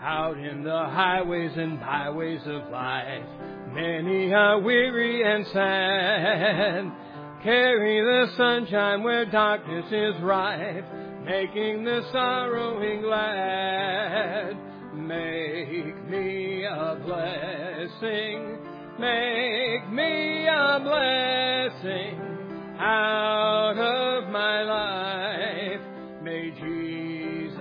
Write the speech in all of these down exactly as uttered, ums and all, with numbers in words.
Out in the highways and byways of life, many are weary and sad. Carry the sunshine where darkness is rife, making the sorrowing glad. Make me a blessing, make me a blessing out of my life. May Jesus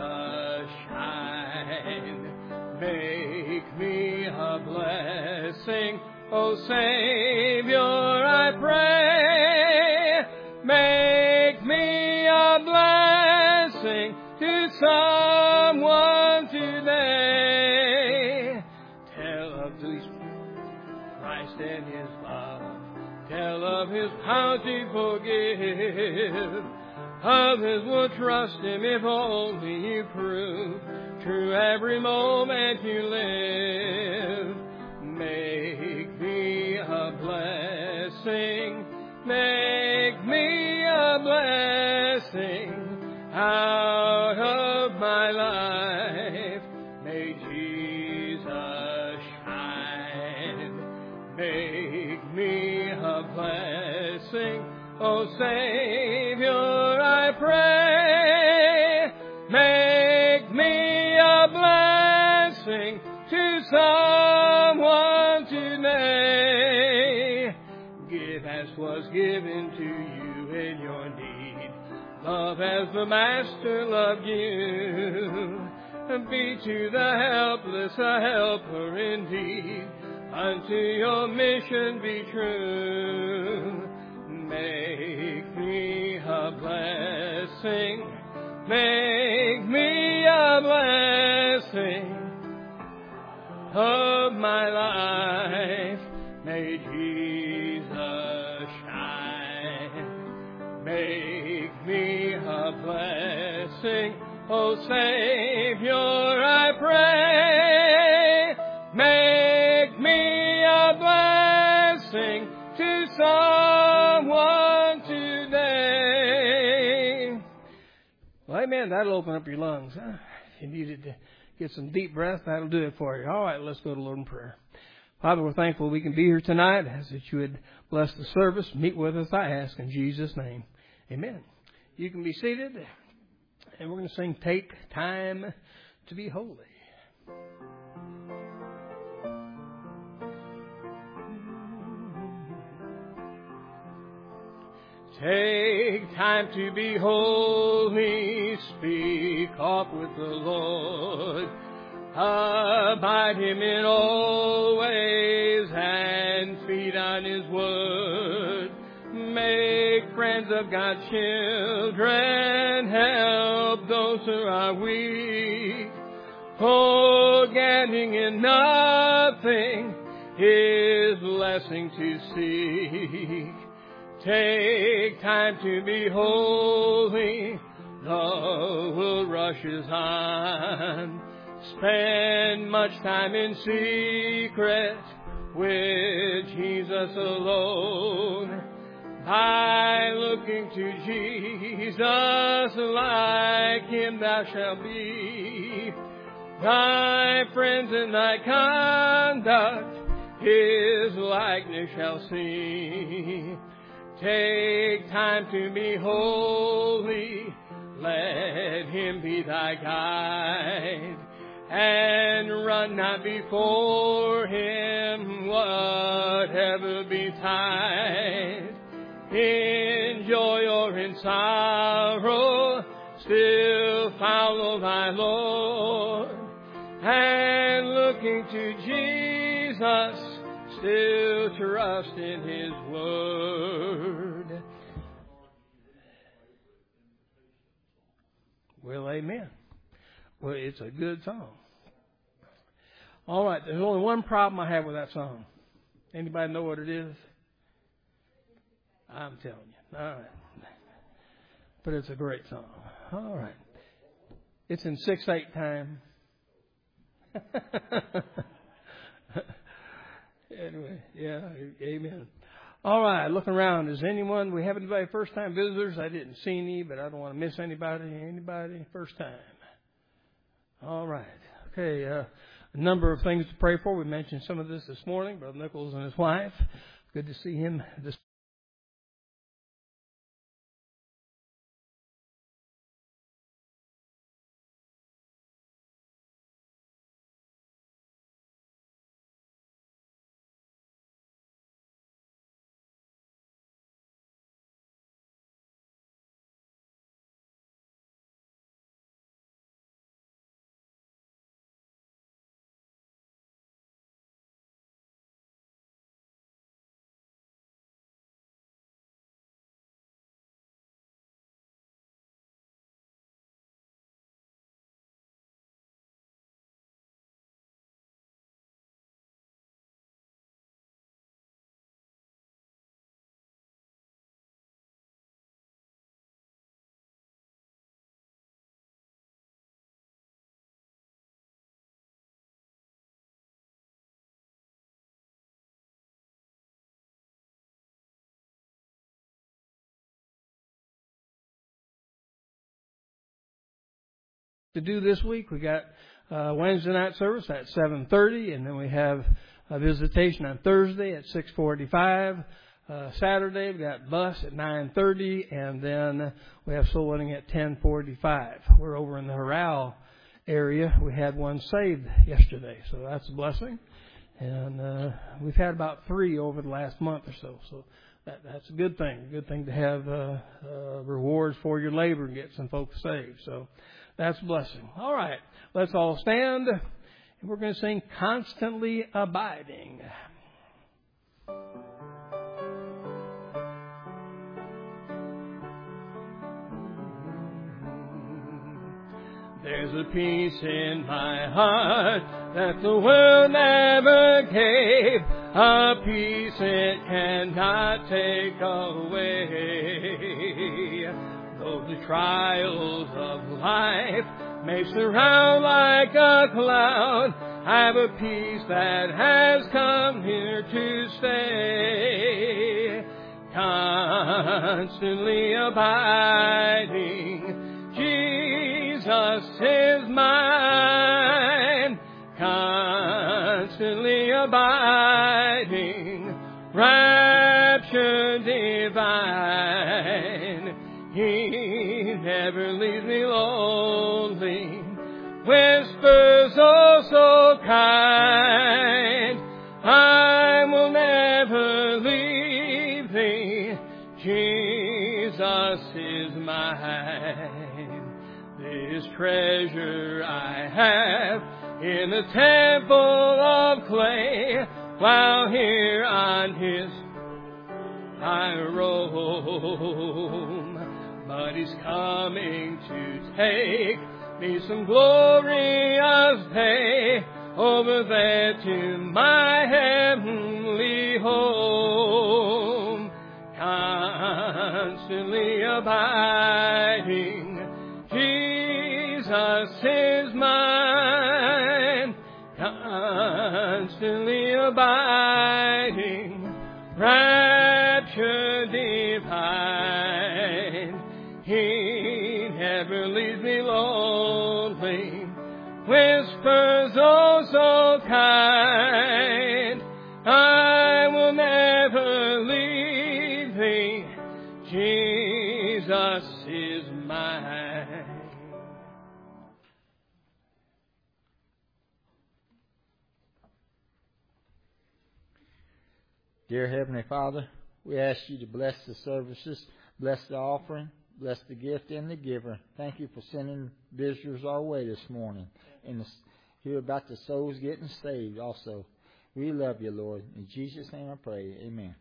shine, make me a blessing. Oh, Savior, I pray, make me a blessing to someone today. Tell of this Christ and His love, tell of His power to forgive. Others will trust Him if only you prove true every moment you live. Make me a blessing, make me a blessing out of my life. May Jesus shine, make me a blessing. Oh, Savior, I pray, make me a blessing to someone today. Give as was given to you in your need. Love as the Master loved you. Be to the helpless a helper indeed. Unto your mission be true. Make me a blessing, make me a blessing of my life. May Jesus shine, make me a blessing. Oh, Savior, I pray, make me a blessing to someone today. Well, amen. That'll open up your lungs. Huh? If you needed to get some deep breath, that'll do it for you. All right, let's go to Lord in prayer. Father, we're thankful we can be here tonight. As that you would bless the service, meet with us, I ask in Jesus' name. Amen. You can be seated, and we're going to sing Take Time to Be Holy. Take time to be holy, speak oft with the Lord. Abide Him in all ways and feed on His word. Make friends of God's children, help those who are weak. Forgetting in nothing His blessing to seek. Take time to be holy, the world rushes on. Spend much time in secret with Jesus alone. By looking to Jesus, like Him thou shalt be. Thy friends and thy conduct His likeness shall see. Take time to be holy, let Him be thy guide, and run not before Him, whatever betide. In joy or in sorrow, still follow thy Lord, and looking to Jesus, still trust in His word. Well, amen. Well, it's a good song. All right, there's only one problem I have with that song. Anybody know what it is? I'm telling you. All right. But it's a great song. All right. It's in six eight time. Anyway, yeah, amen. All right, looking around. Is anyone, we have anybody first time visitors? I didn't see any, but I don't want to miss anybody. Anybody first time? All right. Okay, uh, a number of things to pray for. We mentioned some of this this morning. Brother Nichols and his wife. Good to see him this to do this week. We got uh, Wednesday night service at seven thirty, and then we have a visitation on Thursday at six forty-five. Uh, Saturday we got bus at nine thirty, and then we have soul winning at ten forty-five. We're over in the Horral area. We had one saved yesterday, so that's a blessing. And uh, we've had about three over the last month or so, so that, that's a good thing. A good thing to have uh, uh, rewards for your labor and get some folks saved. So that's a blessing. All right, let's all stand, and we're going to sing Constantly Abiding. There's a peace in my heart that the world never gave, a peace it cannot take away. Though the trials of life may surround like a cloud, I have a peace that has come here to stay. Constantly abiding, Jesus is mine. Constantly abiding, rapture divine. He never leaves me lonely. Whispers oh so kind, I will never leave thee. Jesus is mine. This treasure I have in the temple of clay, while here on his I roam. But he's coming to take me some glorious day over there to my heavenly home. Constantly abiding, Jesus is mine. Constantly abiding, rapture divine. He never leaves me lonely. Whispers oh so kind, I will never leave thee. Jesus is mine. Dear Heavenly Father, we ask you to bless the services, bless the offering, bless the gift and the giver. Thank you for sending visitors our way this morning and hear about the souls getting saved also. We love you, Lord. In Jesus' name I pray. Amen.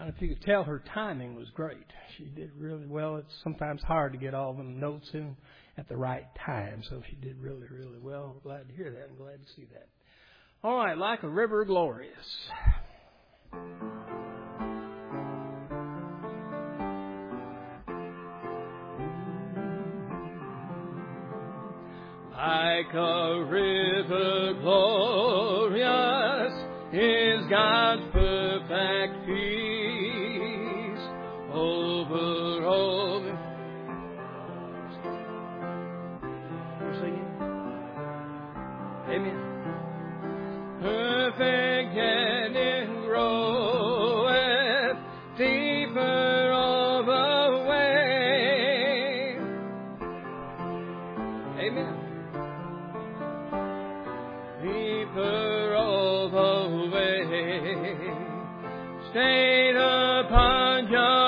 don't know if you could tell her timing was great. She did really well. It's sometimes hard to get all the notes in at the right time, so she did really, really well. I'm glad to hear that. I'm glad to see that. All right, Like a River Glorious. Like a river glorious is God's perfect peace over all. You're singing? Amen. Perfect and it groweth deeper all the way. Amen. Deeper all the way, stayed upon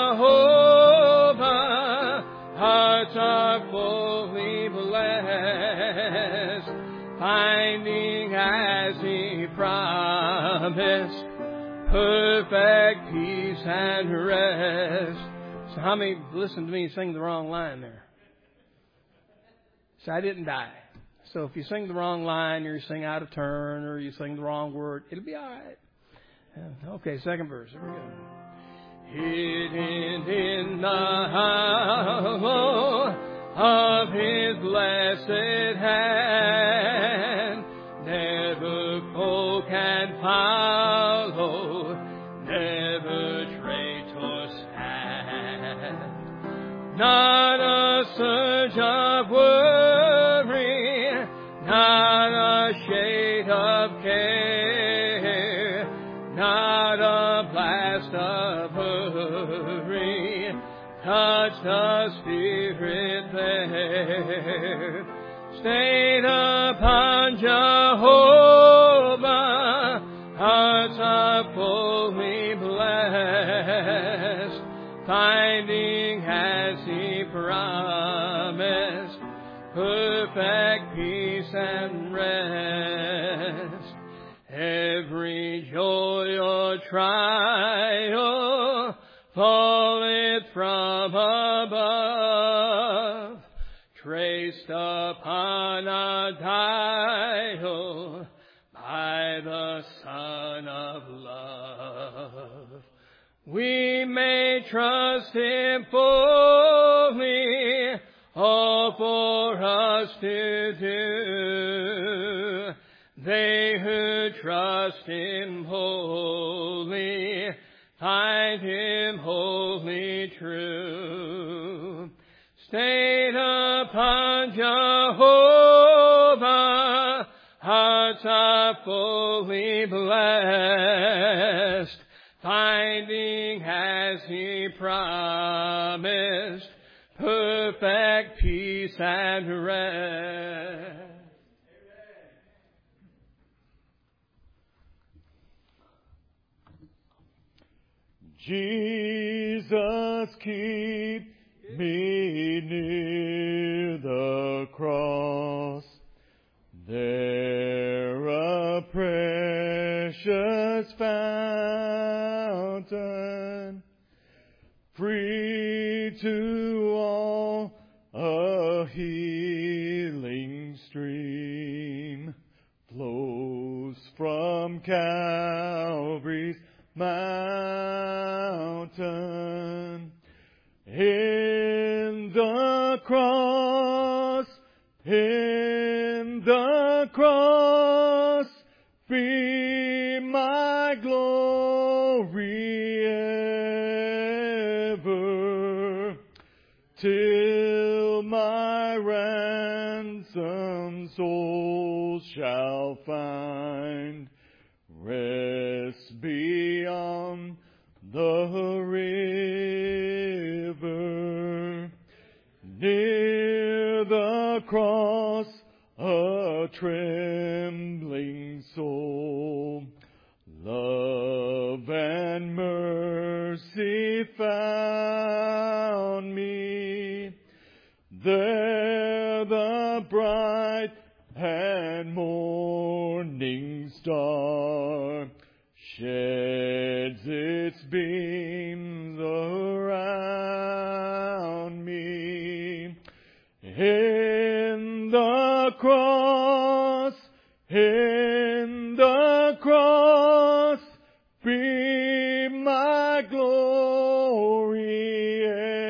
Jehovah, hearts are fully blessed, finding as He promised, perfect peace and rest. So how many listened to me sing the wrong line there? So I didn't die. So if you sing the wrong line, or you sing out of turn, or you sing the wrong word, it'll be all right. Okay, second verse. Here we go. Hidden in the hollow of His blessed hand, never foe can follow, never traitor stand. Not a surge of worry, not a shade of care, not a blast of hurry, touch the Spirit there. Stayed upon Jehovah, hearts are fully blessed, finding as He promised, perfect peace and rest. Every joy or trial falleth from above, traced upon a dial by the Son of Love. We may trust Him fully, all for us to do. They who trust Him wholly find Him wholly true. Stayed upon Jehovah, hearts are fully blessed, finding as He promised, perfect peace and rest. Jesus, keep me near the cross, there a precious fountain, free to all, a healing stream flows from Calvary's mountain. In the cross, in the cross, be my glory ever, till my ransomed soul shall find rest beyond the river. Near the cross, a trembling soul, love and mercy found me. There the bright and morning star sheds its beam my glory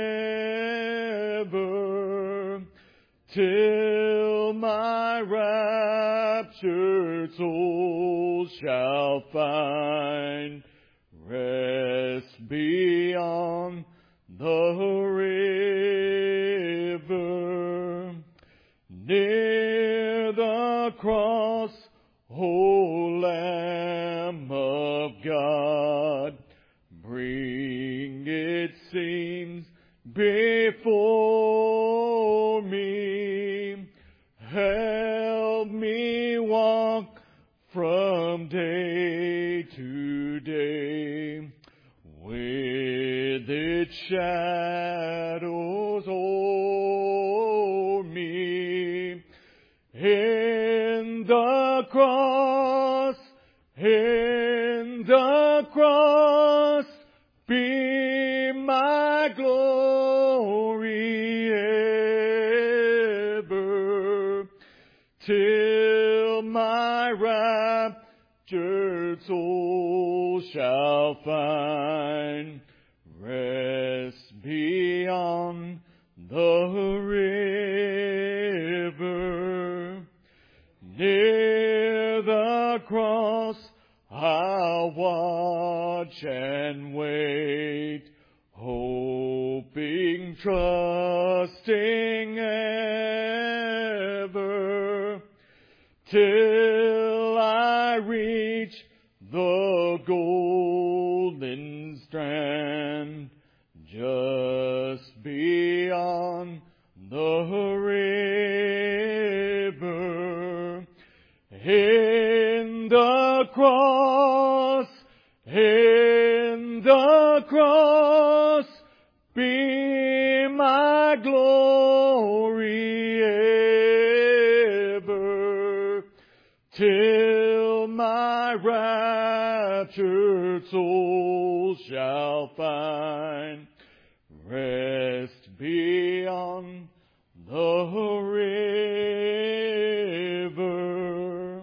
ever, till my raptured soul shall find rest beyond the river. Near the cross, O Lamb of God, bring, it seems, before me. Help me walk from day to day with its shadows o'er me. In the cross, in the cross, be my glory ever, till my raptured soul shall find rest beyond the river. Near the cross I'll watch and wait, hoping, trusting ever, till I reach the golden strand, just beyond the river. In the cross, in the cross, be my glory ever, till my raptured soul shall find rest beyond the river.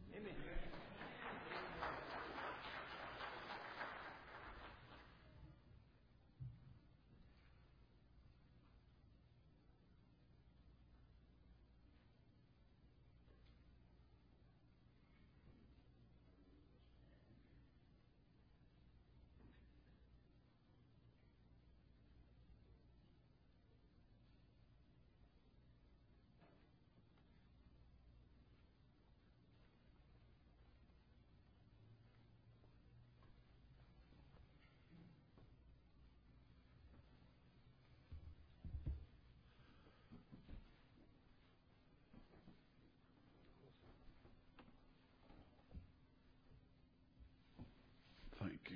Thank you.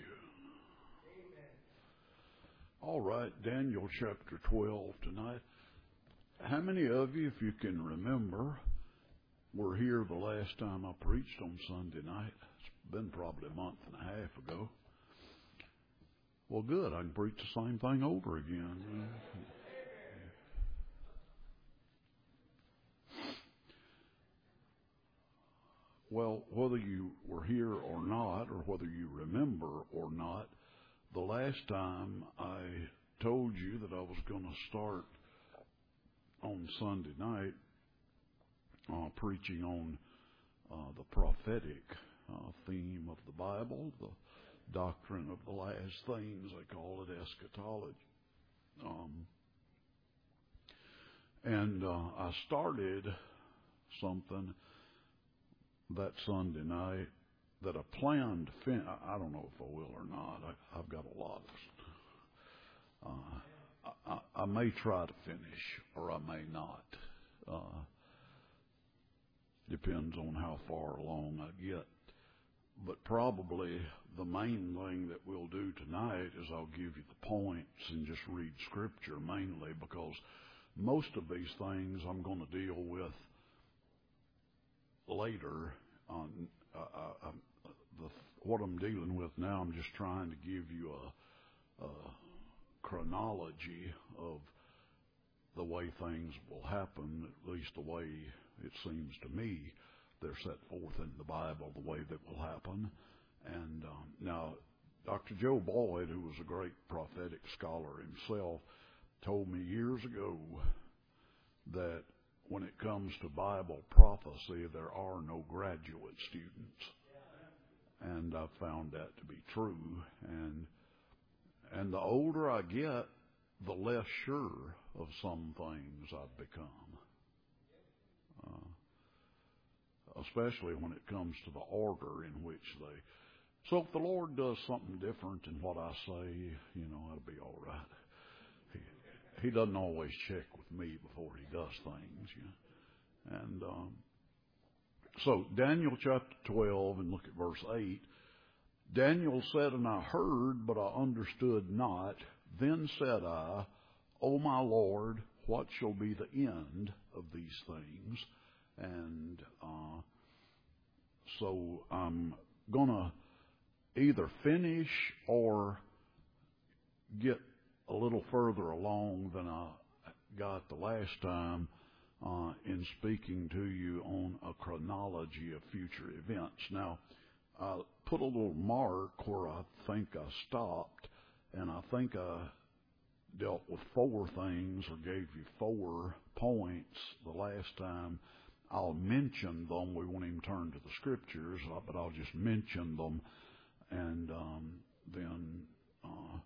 All right, Daniel chapter twelve tonight. How many of you, if you can remember, were here the last time I preached on Sunday night? It's been probably a month and a half ago. Well, good. I can preach the same thing over again. Well, whether you were here or not, or whether you remember or not, the last time I told you that I was going to start on Sunday night uh, preaching on uh, the prophetic uh, theme of the Bible, the doctrine of the last things, they call it eschatology. Um, and uh, I started something that Sunday night that I planned to finish. I don't know if I will or not. I, I've got a lot of uh, I, I may try to finish or I may not. Uh, depends on how far along I get. But probably the main thing that we'll do tonight is I'll give you the points and just read Scripture mainly, because most of these things I'm going to deal with later. On uh, uh, the, what I'm dealing with now, I'm just trying to give you a, a chronology of the way things will happen, at least the way it seems to me they're set forth in the Bible, the way that will happen. And um, now, Doctor Joe Boyd, who was a great prophetic scholar himself, told me years ago that when it comes to Bible prophecy, there are no graduate students. And I've found that to be true. And and the older I get, the less sure of some things I've become. Uh, especially when it comes to the order in which they... So if the Lord does something different than what I say, you know, it'll be all right. He doesn't always check with me before he does things, you know. And um, so Daniel chapter twelve, and look at verse eight. Daniel said, and I heard, but I understood not. Then said I, O my Lord, what shall be the end of these things? And uh, so I'm going to either finish or get a little further along than I got the last time uh, in speaking to you on a chronology of future events. Now, I put a little mark where I think I stopped, and I think I dealt with four things or gave you four points the last time. I'll mention them. We won't even turn to the scriptures, but I'll just mention them, and um, then... Uh,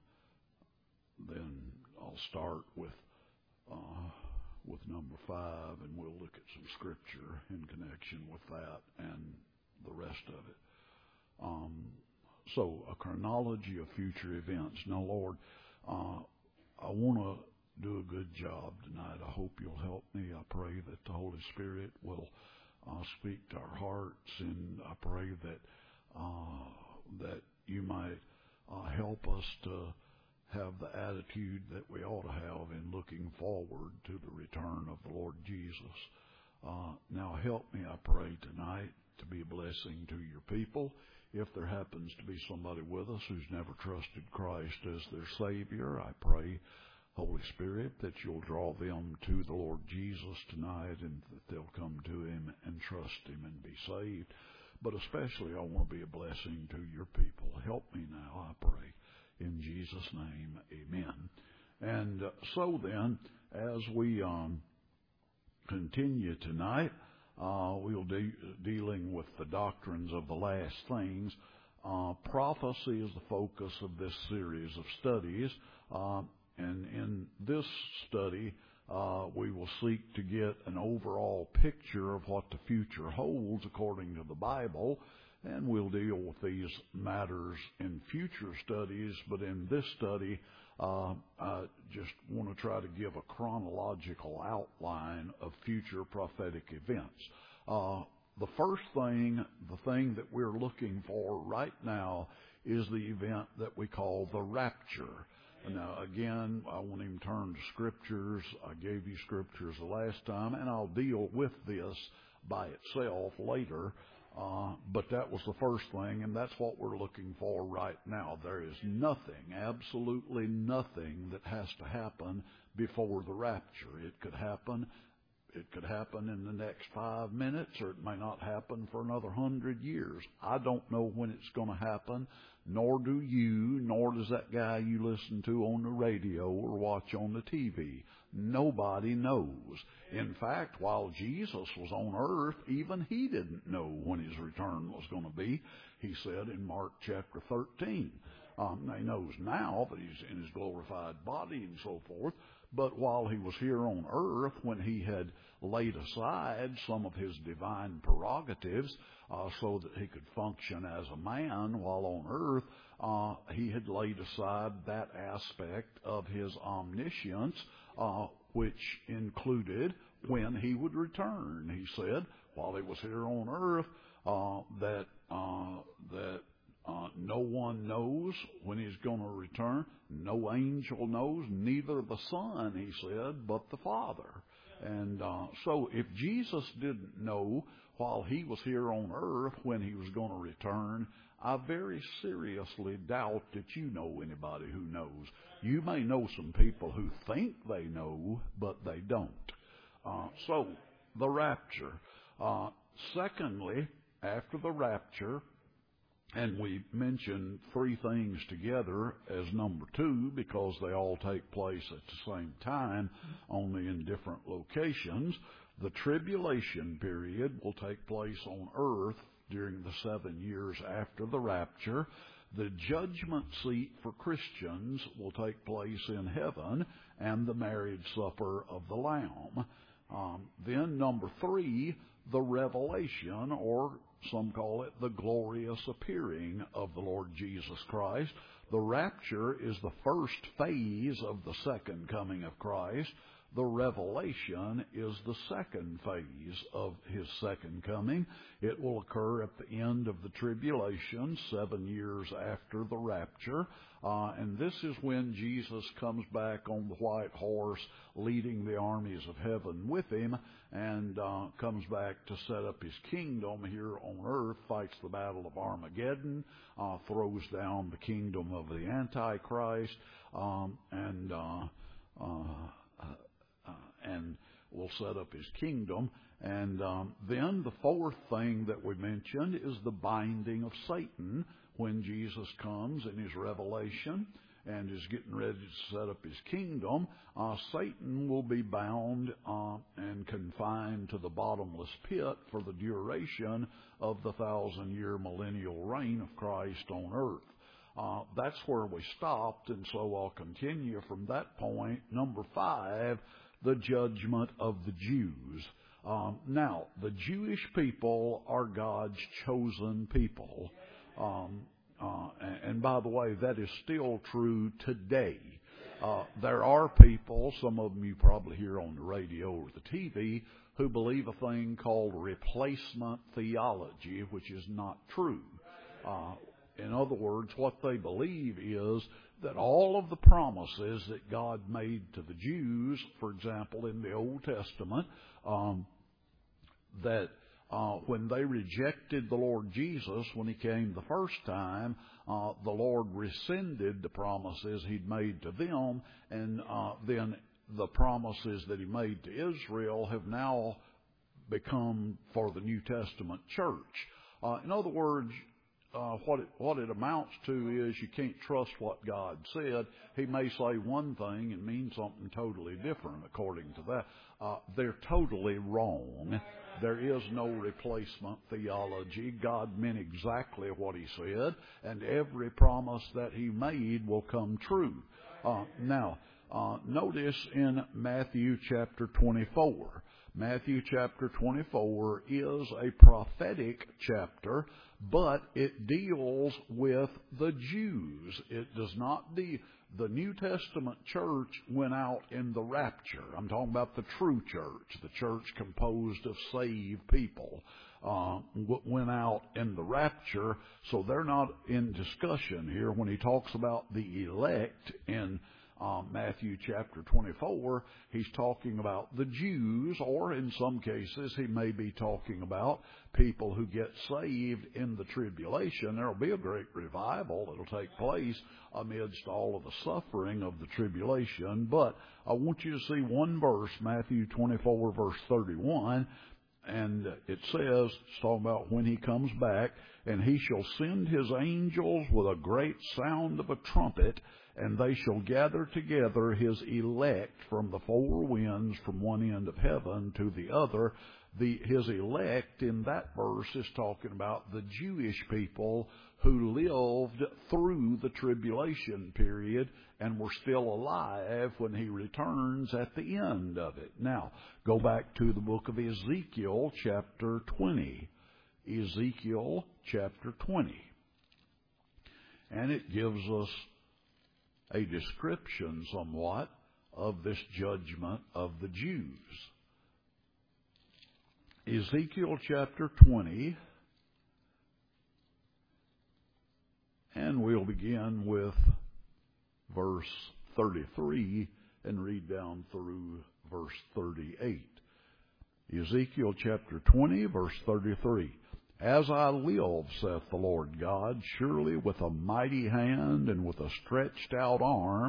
Then I'll start with uh, with number five, and we'll look at some scripture in connection with that and the rest of it. Um, so, a chronology of future events. Now, Lord, uh, I want to do a good job tonight. I hope you'll help me. I pray that the Holy Spirit will uh, speak to our hearts, and I pray that uh, that you might uh, help us to have the attitude that we ought to have in looking forward to the return of the Lord Jesus. Uh, now help me, I pray, tonight to be a blessing to your people. If there happens to be somebody with us who's never trusted Christ as their Savior, I pray, Holy Spirit, that you'll draw them to the Lord Jesus tonight, and that they'll come to him and trust him and be saved. But especially I want to be a blessing to your people. Help me now, I pray. In Jesus' name, amen. And uh, so then, as we um, continue tonight, uh, we'll be dealing with the doctrines of the last things. Uh, prophecy is the focus of this series of studies. Uh, and in this study, uh, we will seek to get an overall picture of what the future holds according to the Bible. And we'll deal with these matters in future studies, but in this study, uh, I just want to try to give a chronological outline of future prophetic events. Uh, the first thing, the thing that we're looking for right now is the event that we call the rapture. Now, again, I won't even turn to scriptures. I gave you scriptures the last time, and I'll deal with this by itself later. Uh, but that was the first thing, and that's what we're looking for right now. There is nothing, absolutely nothing that has to happen before the rapture. It could happen, it could happen in the next five minutes, or it may not happen for another hundred years. I don't know when it's going to happen, nor do you, nor does that guy you listen to on the radio or watch on the T V. Nobody knows. In fact, while Jesus was on earth, even he didn't know when his return was going to be. He said in Mark chapter thirteen. Um, he knows now that he's in his glorified body and so forth. But while he was here on earth, when he had laid aside some of his divine prerogatives uh, so that he could function as a man while on earth, uh, he had laid aside that aspect of his omniscience, uh, which included when he would return. He said, while he was here on earth, uh, that uh, that uh, no one knows when he's going to return. No angel knows, neither the Son, he said, but the Father. And uh, so if Jesus didn't know while he was here on earth when he was going to return, I very seriously doubt that you know anybody who knows. You may know some people who think they know, but they don't. Uh, so, the rapture. Uh, secondly, after the rapture, And we mention three things together as number two because they all take place at the same time, only in different locations. The tribulation period will take place on earth during the seven years after the rapture. The judgment seat for Christians will take place in heaven, and the marriage supper of the Lamb. Um, then number three, the revelation, or some call it the glorious appearing of the Lord Jesus Christ. The rapture is the first phase of the second coming of Christ. The revelation is the second phase of His second coming. It will occur at the end of the tribulation, seven years after the rapture. Uh, and this is when Jesus comes back on the white horse, leading the armies of heaven with Him, and uh, comes back to set up His kingdom here on earth, fights the battle of Armageddon, uh, throws down the kingdom of the Antichrist, um, and uh, uh, uh, and will set up His kingdom. And um, then the fourth thing that we mentioned is the binding of Satan when Jesus comes in His revelation and is getting ready to set up His kingdom. Uh, Satan will be bound uh, and confined to the bottomless pit for the duration of the thousand-year millennial reign of Christ on earth. Uh, that's where we stopped, and so I'll continue from that point. Number five, the judgment of the Jews. Um, now, the Jewish people are God's chosen people. Um, uh, and, and by the way, that is still true today. Uh, there are people, some of them you probably hear on the radio or the T V, who believe a thing called replacement theology, which is not true. Uh, in other words, what they believe is that all of the promises that God made to the Jews, for example, in the Old Testament, um, that uh, when they rejected the Lord Jesus when He came the first time, uh, the Lord rescinded the promises He'd made to them, and uh, then the promises that He made to Israel have now become for the New Testament church. Uh, in other words, Uh, what it what it amounts to is you can't trust what God said. He may say one thing and mean something totally different according to that. Uh, they're totally wrong. There is no replacement theology. God meant exactly what He said, and every promise that He made will come true. Uh, now, uh, notice in Matthew chapter twenty-four. Matthew chapter twenty-four is a prophetic chapter, but it deals with the Jews. It does not deal. The New Testament church went out in the rapture. I'm talking about the true church, the church composed of saved people, uh, went out in the rapture. So they're not in discussion here. When he talks about the elect in Uh, Matthew chapter twenty-four, he's talking about the Jews, or in some cases he may be talking about people who get saved in the tribulation. There will be a great revival that will take place amidst all of the suffering of the tribulation. But I want you to see one verse, Matthew twenty-four, verse thirty-one, and it says, it's talking about when He comes back, and He shall send His angels with a great sound of a trumpet, and they shall gather together His elect from the four winds, from one end of heaven to the other. The, his elect in that verse is talking about the Jewish people who lived through the tribulation period and were still alive when He returns at the end of it. Now, go back to the book of Ezekiel, chapter twenty. Ezekiel, chapter twenty. And it gives us a description somewhat of this judgment of the Jews. Ezekiel chapter twenty, and we'll begin with verse thirty-three and read down through verse thirty-eight. Ezekiel chapter twenty, verse thirty-three. As I live, saith the Lord God, surely with a mighty hand and with a stretched out arm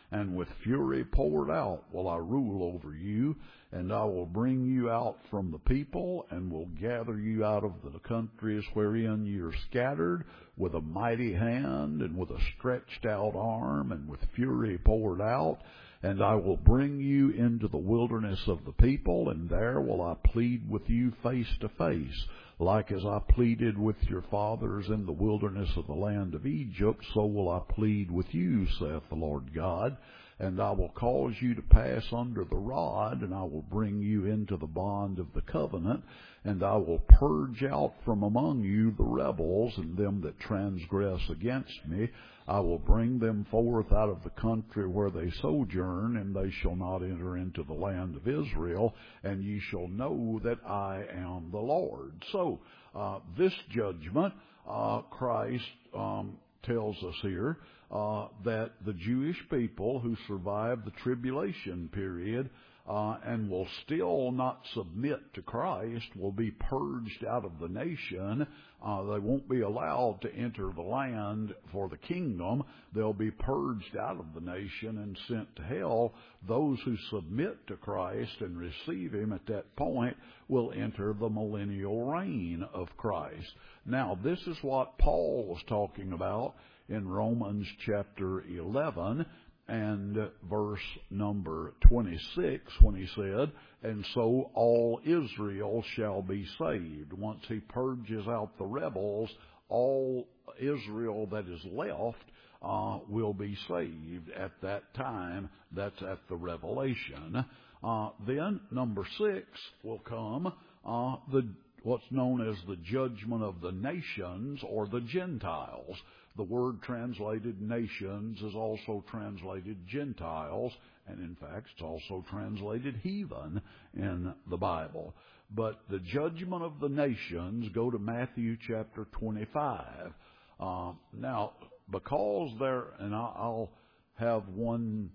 and with fury poured out will I rule over you, and I will bring you out from the people, and will gather you out of the countries wherein ye are scattered, with a mighty hand, and with a stretched out arm, and with fury poured out. And I will bring you into the wilderness of the people, and there will I plead with you face to face, like as I pleaded with your fathers in the wilderness of the land of Egypt, so will I plead with you, saith the Lord God. And I will cause you to pass under the rod, and I will bring you into the bond of the covenant, and I will purge out from among you the rebels and them that transgress against me. I will bring them forth out of the country where they sojourn, and they shall not enter into the land of Israel, and ye shall know that I am the Lord. So, uh, this judgment, uh, Christ um, tells us here, Uh, that the Jewish people who survive the tribulation period uh, and will still not submit to Christ will be purged out of the nation. Uh, they won't be allowed to enter the land for the kingdom. They'll be purged out of the nation and sent to hell. Those who submit to Christ and receive Him at that point will enter the millennial reign of Christ. Now, this is what Paul was talking about in Romans chapter eleven and verse number twenty-six, when he said, and so all Israel shall be saved. Once he purges out the rebels, all Israel that is left uh, will be saved at that time. That's at the revelation. Uh, then, number six will come, uh, the what's known as the judgment of the nations or the Gentiles. The word translated nations is also translated Gentiles, and in fact it's also translated heathen in the Bible. But the judgment of the nations, go to Matthew chapter twenty-five. Uh, now, because there, and I'll have one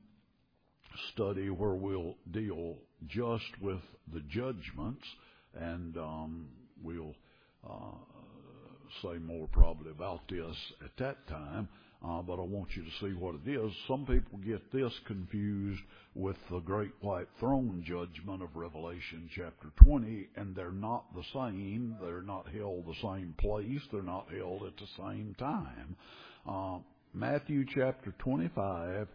study where we'll deal just with the judgments, and um, we'll uh, say more probably about this at that time, uh, but I want you to see what it is. Some people get this confused with the great white throne judgment of Revelation chapter twenty, and they're not the same. They're not held the same place. They're not held at the same time. Uh, Matthew chapter twenty-five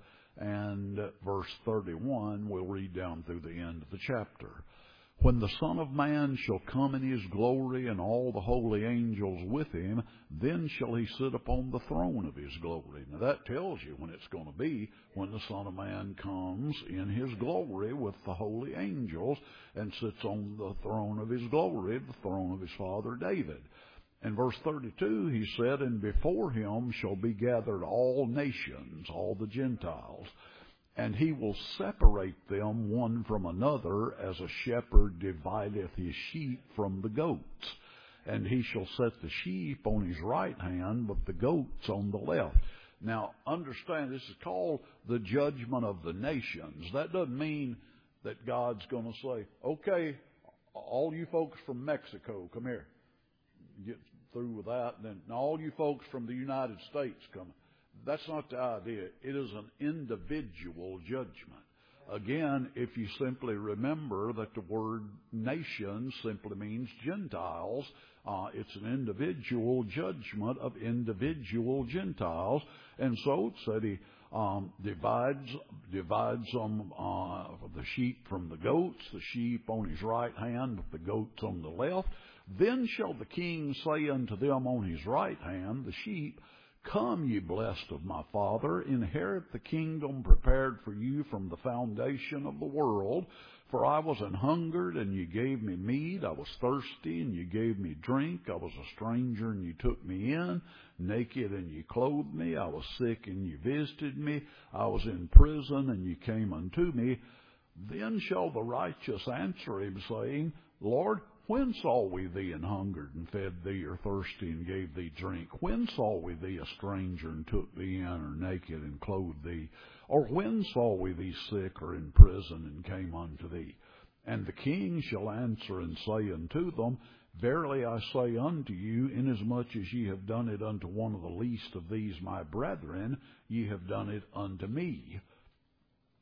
and verse thirty-one, we'll read down through the end of the chapter. When the Son of Man shall come in His glory, and all the holy angels with Him, then shall He sit upon the throne of His glory. Now that tells you when it's going to be, when the Son of Man comes in His glory with the holy angels and sits on the throne of His glory, the throne of His father David. In verse thirty-two, He said, and before Him shall be gathered all nations, all the Gentiles, and He will separate them one from another, as a shepherd divideth his sheep from the goats. And He shall set the sheep on His right hand, but the goats on the left. Now, understand, this is called the judgment of the nations. That doesn't mean that God's going to say, okay, all you folks from Mexico, come here. Get through with that. And then all you folks from the United States, come. That's not the idea. It is an individual judgment. Again, if you simply remember that the word nation simply means Gentiles, uh, it's an individual judgment of individual Gentiles. And so it said He um, divides divides them, uh, the sheep from the goats, the sheep on His right hand, but the goats on the left. Then shall the King say unto them on His right hand, the sheep, come, ye blessed of my Father, inherit the kingdom prepared for you from the foundation of the world. For I was an hungered, and ye gave me meat. I was thirsty, and ye gave me drink. I was a stranger, and ye took me in. Naked, and ye clothed me. I was sick, and ye visited me. I was in prison, and ye came unto me. Then shall the righteous answer Him, saying, Lord, when saw we thee an hungered, and fed thee, or thirsty, and gave thee drink? When saw we thee a stranger, and took thee in, or naked, and clothed thee? Or when saw we thee sick, or in prison, and came unto thee? And the King shall answer and say unto them, Verily I say unto you, inasmuch as ye have done it unto one of the least of these my brethren, ye have done it unto me.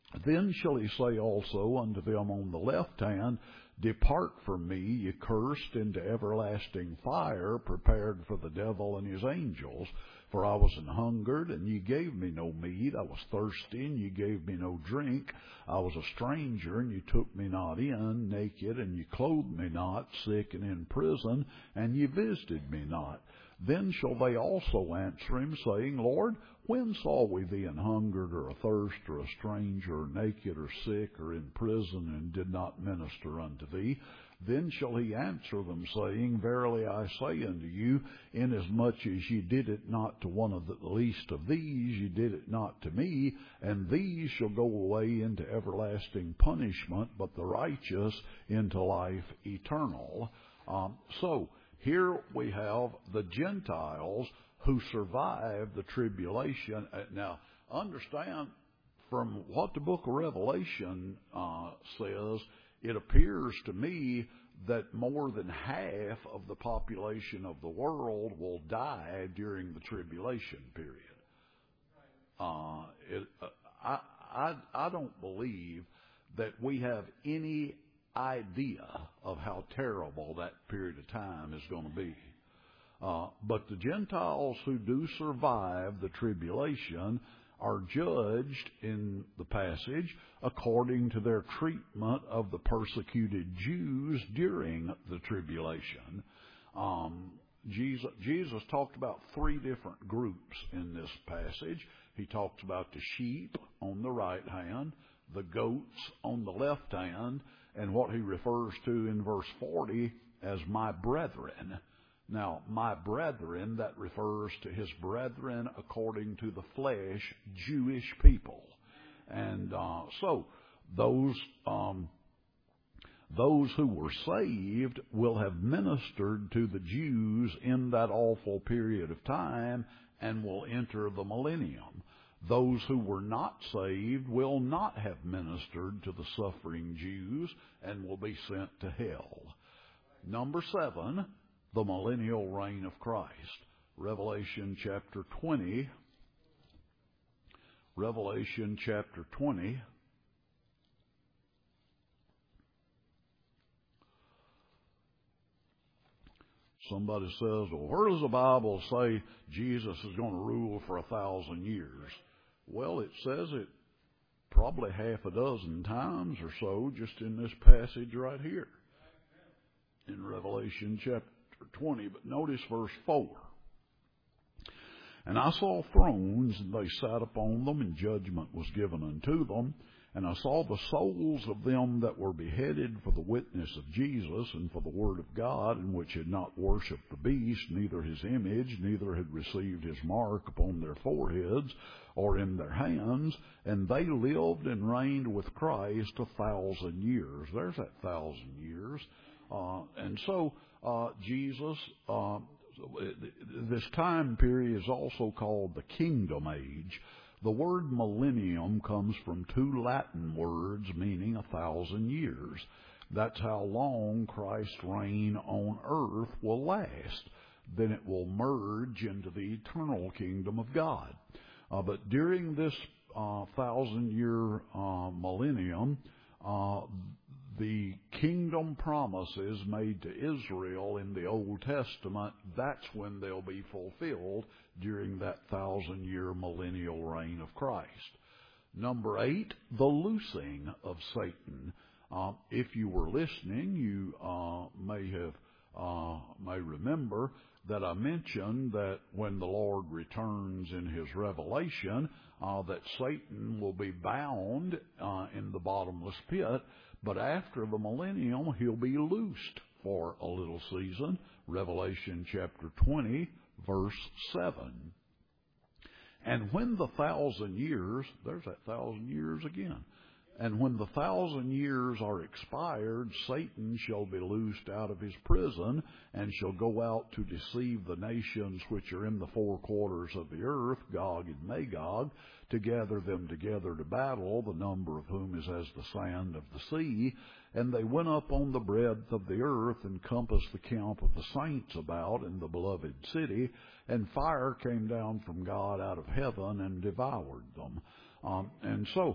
Then shall he say also unto them on the left hand, Depart from me, ye cursed, into everlasting fire, prepared for the devil and his angels. For I was an hungered, and ye gave me no meat. I was thirsty, and ye gave me no drink. I was a stranger, and ye took me not in. Naked, and ye clothed me not. Sick, and in prison, and ye visited me not. Then shall they also answer him, saying, Lord, when saw we thee an hungered, or athirst, or a stranger, or naked, or sick, or in prison, and did not minister unto thee? Then shall he answer them, saying, Verily I say unto you, inasmuch as ye did it not to one of the least of these, ye did it not to me, and these shall go away into everlasting punishment, but the righteous into life eternal. Um, so, here we have the Gentiles who survived the tribulation. Now, understand from what the book of Revelation uh, says, it appears to me that more than half of the population of the world will die during the tribulation period. Uh, it, uh, I, I, I don't believe that we have any idea of how terrible that period of time is going to be. Uh, but the Gentiles who do survive the tribulation are judged in the passage according to their treatment of the persecuted Jews during the tribulation. Um, Jesus, Jesus talked about three different groups in this passage. He talks about the sheep on the right hand, the goats on the left hand, and what he refers to in verse forty as my brethren. Now, my brethren, that refers to his brethren according to the flesh, Jewish people. And uh, so, those um, those who were saved will have ministered to the Jews in that awful period of time and will enter the millennium. Those who were not saved will not have ministered to the suffering Jews and will be sent to hell. Number seven, the millennial reign of Christ. Revelation chapter twenty. Revelation chapter twenty. Somebody says, well, where does the Bible say Jesus is going to rule for a thousand years? Well, it says it probably half a dozen times or so just in this passage right here in Revelation chapter twenty. But notice verse four. And I saw thrones, and they sat upon them, and judgment was given unto them. And I saw the souls of them that were beheaded for the witness of Jesus and for the word of God, and which had not worshipped the beast, neither his image, neither had received his mark upon their foreheads or in their hands. And they lived and reigned with Christ a thousand years. There's that thousand years. Uh, and so uh, Jesus, uh, this time period is also called the kingdom age. The word millennium comes from two Latin words meaning a thousand years. That's how long Christ's reign on earth will last. Then it will merge into the eternal kingdom of God. Uh, but during this uh, thousand-year uh, millennium, uh, the kingdom promises made to Israel in the Old Testament, that's when they'll be fulfilled during that thousand-year millennial reign of Christ. Number eight, the loosing of Satan. Uh, if you were listening, you uh, may have uh, may remember that I mentioned that when the Lord returns in his revelation, uh, that Satan will be bound uh, in the bottomless pit. But after the millennium, he'll be loosed for a little season. Revelation chapter twenty, verse seven. And when the thousand years, there's that thousand years again. And when the thousand years are expired, Satan shall be loosed out of his prison and shall go out to deceive the nations which are in the four quarters of the earth, Gog and Magog, to gather them together to battle, the number of whom is as the sand of the sea. And they went up on the breadth of the earth and compassed the camp of the saints about in the beloved city. And fire came down from God out of heaven and devoured them. Um, and so,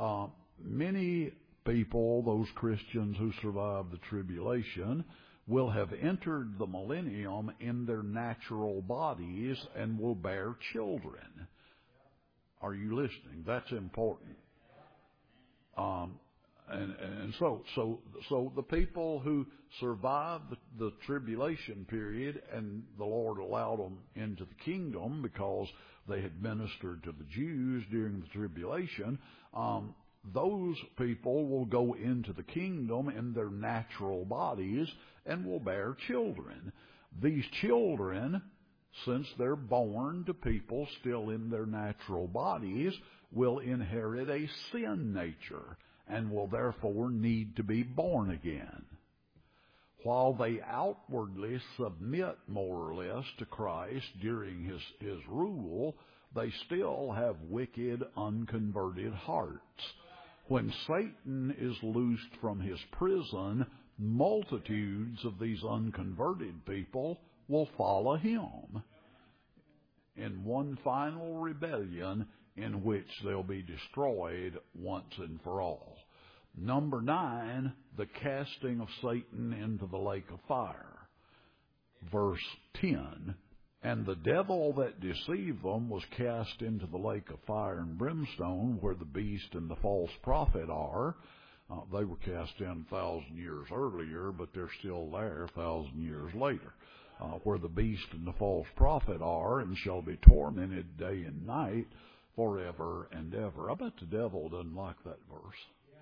Uh, many people, those Christians who survive the tribulation, will have entered the millennium in their natural bodies and will bear children. Are you listening? That's important. Um, and, and so, so, so the people who survived the, the tribulation period and the Lord allowed them into the kingdom because they had ministered to the Jews during the tribulation, um, those people will go into the kingdom in their natural bodies and will bear children. These children, since they're born to people still in their natural bodies, will inherit a sin nature and will therefore need to be born again. While they outwardly submit more or less to Christ during his, his rule, they still have wicked, unconverted hearts. When Satan is loosed from his prison, multitudes of these unconverted people will follow him in one final rebellion in which they'll be destroyed once and for all. Number nine, the casting of Satan into the lake of fire. Verse ten, and the devil that deceived them was cast into the lake of fire and brimstone, where the beast and the false prophet are. Uh, they were cast in a thousand years earlier, but they're still there a thousand years later. Uh, where the beast and the false prophet are, and shall be tormented day and night forever and ever. I bet the devil doesn't like that verse.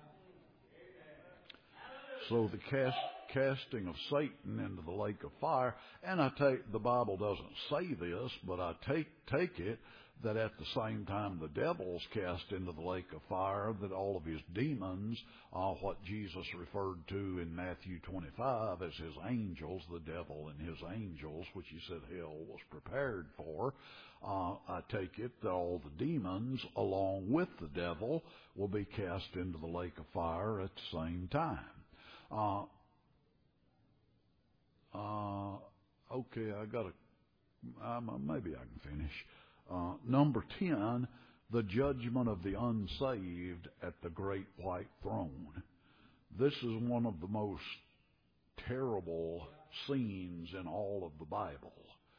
So the cast, casting of Satan into the lake of fire, and I take, the Bible doesn't say this, but I take take it that at the same time the devil's cast into the lake of fire, that all of his demons, uh, what Jesus referred to in Matthew twenty-five as his angels, the devil and his angels, which he said hell was prepared for, uh, I take it that all the demons, along with the devil, will be cast into the lake of fire at the same time. Uh, uh, okay, I got to, um, maybe I can finish. Uh, number ten, the judgment of the unsaved at the great white throne. This is one of the most terrible scenes in all of the Bible.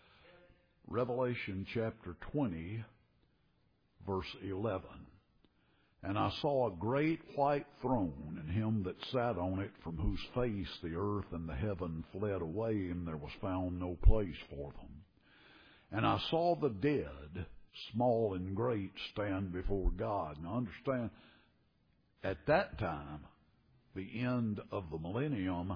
Revelation chapter twenty, verse eleven. And I saw a great white throne, and him that sat on it, from whose face the earth and the heaven fled away, and there was found no place for them. And I saw the dead, small and great, stand before God. Now understand, at that time, the end of the millennium,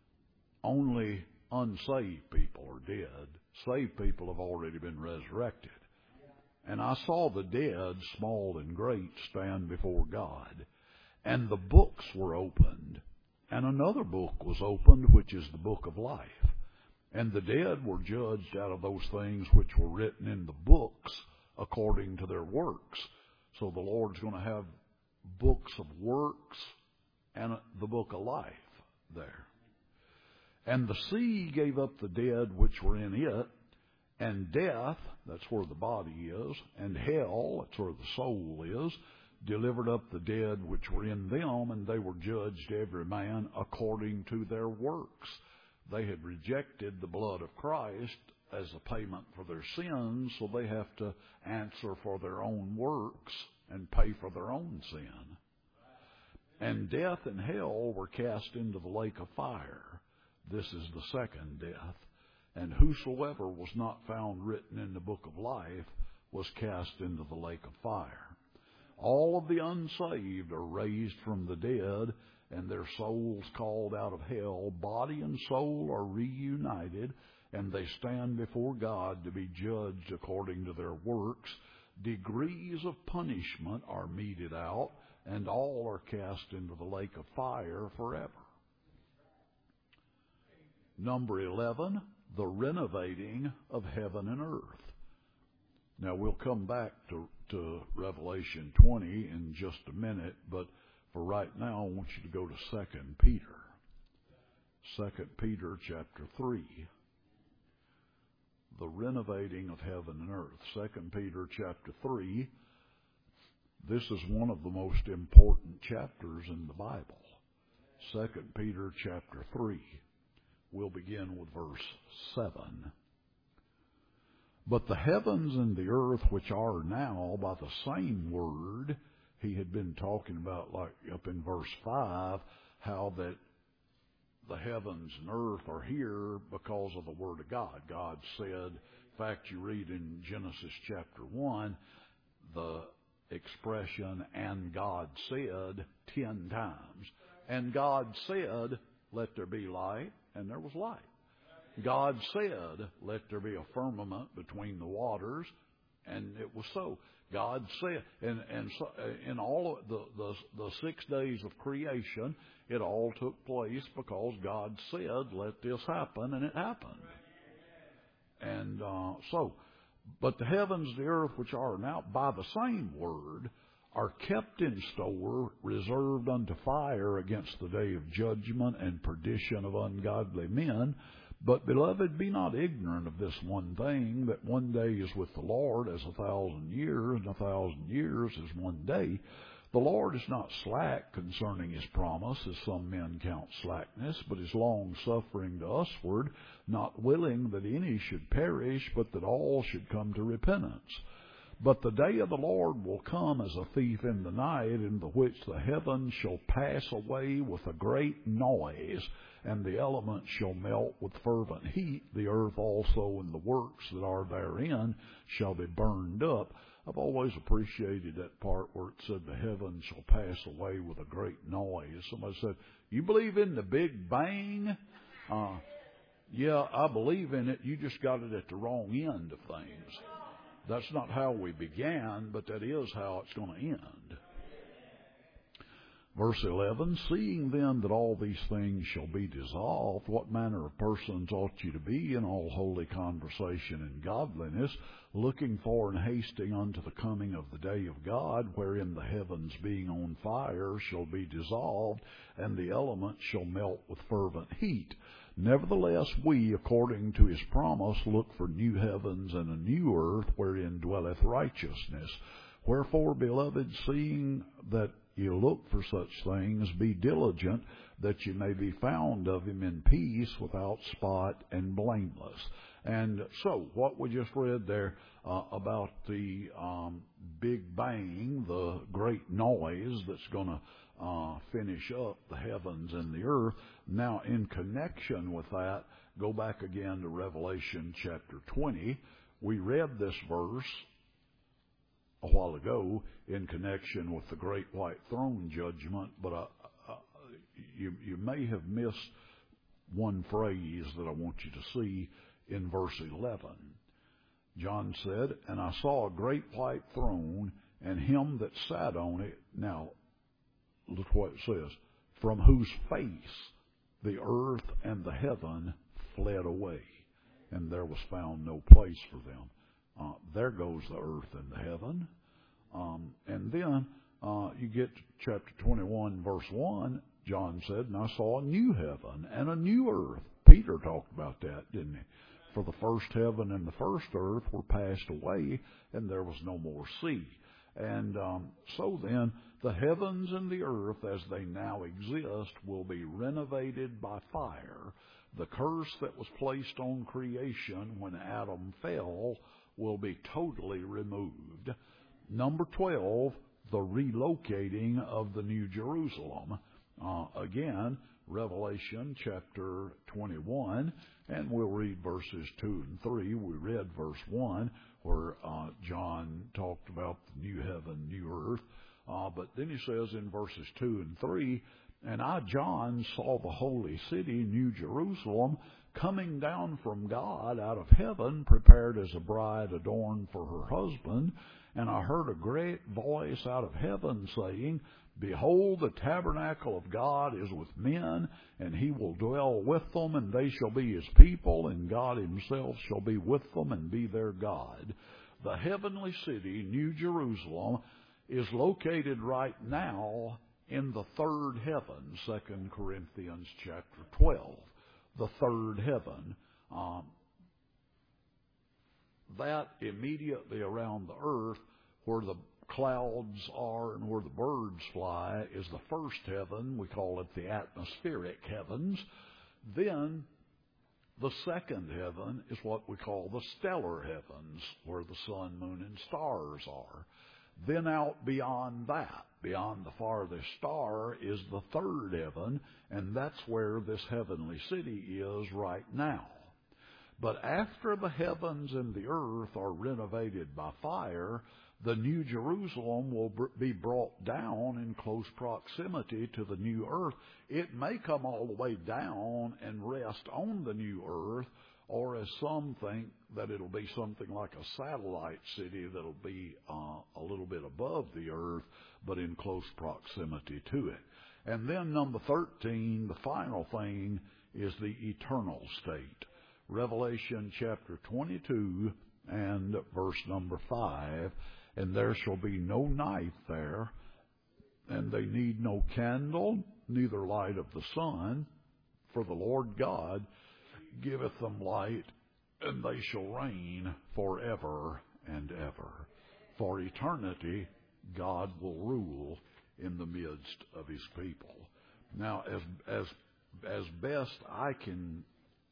only unsaved people are dead. Saved people have already been resurrected. And I saw the dead, small and great, stand before God. And the books were opened. And another book was opened, which is the book of life. And the dead were judged out of those things which were written in the books according to their works. So the Lord's going to have books of works and the book of life there. And the sea gave up the dead which were in it, and death, that's where the body is, and hell, that's where the soul is, delivered up the dead which were in them, and they were judged every man according to their works. They had rejected the blood of Christ as a payment for their sins, so they have to answer for their own works and pay for their own sin. And death and hell were cast into the lake of fire. This is the second death. And whosoever was not found written in the book of life was cast into the lake of fire. All of the unsaved are raised from the dead, and their souls called out of hell. Body and soul are reunited, and they stand before God to be judged according to their works. Degrees of punishment are meted out, and all are cast into the lake of fire forever. Number eleven, the renovating of heaven and earth. Now we'll come back to, to Revelation twenty in just a minute, but for right now I want you to go to Second Peter. Second Peter chapter three. The renovating of heaven and earth. Second Peter chapter three. this is one of the most important chapters in the Bible. Second Peter chapter three. We'll begin with verse seven. But the heavens and the earth which are now by the same word, he had been talking about, like up in verse five, how that the heavens and earth are here because of the Word of God. God said, in fact, you read in Genesis chapter one, the expression, and God said, ten times. And God said, let there be light, and there was light. God said, let there be a firmament between the waters, and it was so. God said, and and so, in all of the, the the six days of creation, it all took place because God said, let this happen, and it happened. And uh, so, but the heavens, the earth, which are now by the same word, are kept in store, reserved unto fire against the day of judgment and perdition of ungodly men. But, beloved, be not ignorant of this one thing, that one day is with the Lord as a thousand years, and a thousand years is one day. The Lord is not slack concerning his promise, as some men count slackness, but is long-suffering to usward, not willing that any should perish, but that all should come to repentance. But the day of the Lord will come as a thief in the night, in the which the heavens shall pass away with a great noise, and the elements shall melt with fervent heat. The earth also and the works that are therein shall be burned up. I've always appreciated that part where it said the heavens shall pass away with a great noise. Somebody said, you believe in the Big Bang? Uh, yeah, I believe in it. You just got it at the wrong end of things. That's not how we began, but that is how it's going to end. Verse eleven, seeing then that all these things shall be dissolved, what manner of persons ought you to be in all holy conversation and godliness, looking for and hasting unto the coming of the day of God, wherein the heavens being on fire shall be dissolved, and the elements shall melt with fervent heat. Nevertheless, we, according to his promise, look for new heavens and a new earth, wherein dwelleth righteousness. Wherefore, beloved, seeing that ye look for such things, be diligent that ye may be found of him in peace, without spot and blameless. And so, what we just read there uh, about the um, Big Bang, the great noise that's going to uh, finish up the heavens and the earth. Now, in connection with that, go back again to Revelation chapter twenty. We read this verse a while ago in connection with the great white throne judgment, but uh, uh, you, you may have missed one phrase that I want you to see in verse eleven. John said, and I saw a great white throne, and him that sat on it. Now, look what it says, from whose face the earth and the heaven fled away, and there was found no place for them. Uh, there goes the earth and the heaven. Um, and then uh, you get to chapter twenty-one, verse one, John said, and I saw a new heaven and a new earth. Peter talked about that, didn't he? For the first heaven and the first earth were passed away, and there was no more sea. And um, so then, the heavens and the earth, as they now exist, will be renovated by fire. The curse that was placed on creation when Adam fell will be totally removed. Number twelve, the relocating of the New Jerusalem. Uh, again, Revelation chapter twenty-one, and we'll read verses two and three. We read verse one, where uh, John talked about the new heaven, new earth. Uh, but then he says in verses two and three, and I, John, saw the holy city, New Jerusalem, coming down from God out of heaven, prepared as a bride adorned for her husband. And I heard a great voice out of heaven saying, behold, the tabernacle of God is with men, and he will dwell with them, and they shall be his people, and God himself shall be with them and be their God. The heavenly city, New Jerusalem, is located right now in the third heaven, Second Corinthians chapter twelve. The third heaven. Um, that immediately around the earth where the clouds are and where the birds fly is the first heaven. We call it the atmospheric heavens. Then the second heaven is what we call the stellar heavens, where the sun, moon, and stars are. Then out beyond that, beyond the farthest star, is the third heaven, and that's where this heavenly city is right now. But after the heavens and the earth are renovated by fire, the New Jerusalem will be brought down in close proximity to the new earth. It may come all the way down and rest on the new earth, or as some think, that it'll be something like a satellite city that'll be uh, a little bit above the earth, but in close proximity to it. And then number thirteen, the final thing, is the eternal state. Revelation chapter twenty-two and verse number five, and there shall be no night there, and they need no candle, neither light of the sun, for the Lord God giveth them light, and they shall reign forever and ever. For eternity, God will rule in the midst of his people. Now, as as as best I can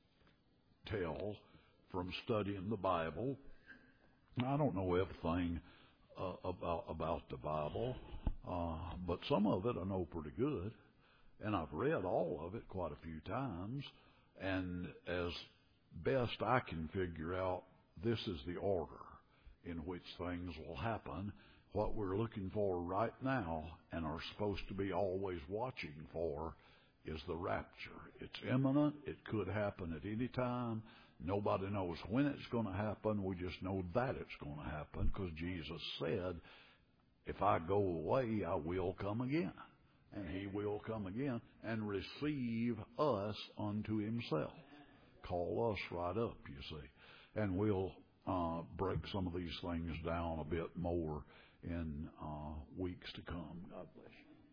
tell from studying the Bible, I don't know everything uh, about about the Bible, uh, but some of it I know pretty good, and I've read all of it quite a few times. And as best I can figure out, this is the order in which things will happen. What we're looking for right now and are supposed to be always watching for is the rapture. It's imminent. It could happen at any time. Nobody knows when it's going to happen. We just know that it's going to happen because Jesus said, if I go away, I will come again. And he will come again and receive us unto himself. Call us right up, you see. And we'll uh, break some of these things down a bit more in uh, weeks to come. God bless you.